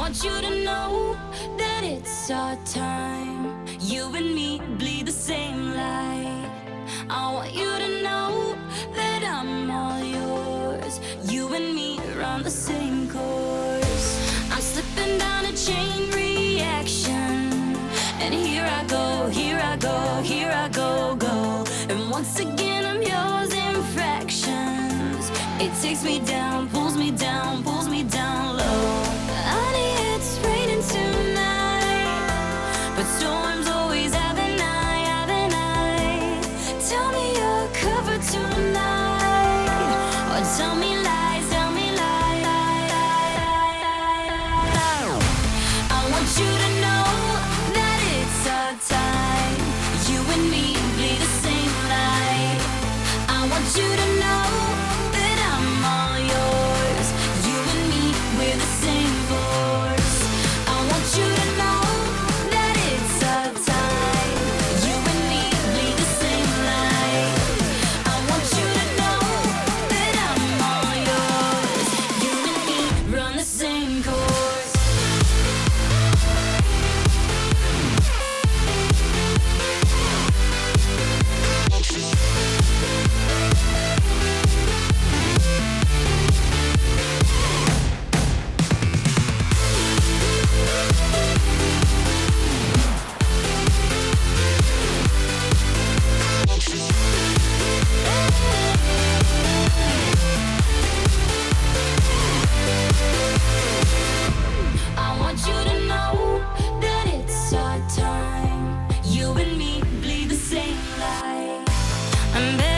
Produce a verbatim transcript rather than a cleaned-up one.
want you to know that it's our time. You and me bleed the same light. I want you to know that I'm all yours. You and me run the same course. I'm slipping down a chain reaction, and here I go, here I go, here I go, go. And once again I'm yours in fractions. It takes me down, pulls me down, pulls me down low. Honey, it's raining tonight, but storms always have an eye, have an eye. Tell me you're covered tonight, or tell me lies, tell me lies. I want you to know that it's our time. You and me bleed the same light. I want you to know that I'm all yours. You and me, we're the same force. I want you to know that it's our time. You and me bleed the same light. I want you to know that I'm all yours. You and me run the same course. I want you to know that it's our time. You and me bleed the same light. And